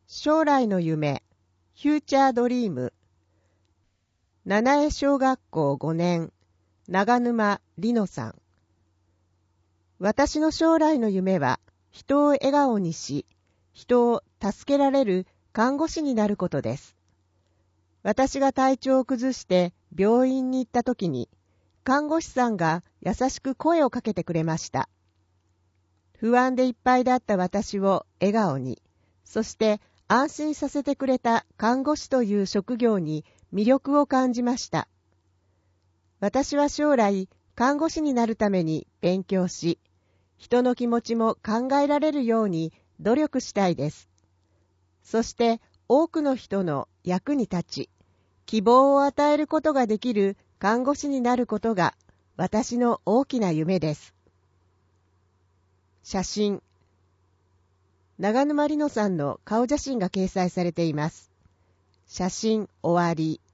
将来の夢、フューチャードリーム。七重小学校5年、長沼里乃さん。私の将来の夢は、人を笑顔にし、人を助けられる看護師になることです。私が体調を崩して病院に行った時に、看護師さんが優しく声をかけてくれました。不安でいっぱいだった私を笑顔に、そして安心させてくれた看護師という職業に魅力を感じました。私は将来、看護師になるために勉強し、人の気持ちも考えられるように努力したいです。そして多くの人の役に立ち、希望を与えることができる看護師になることが私の大きな夢です。写真。長沼里乃さんの顔写真が掲載されています。写真終わり。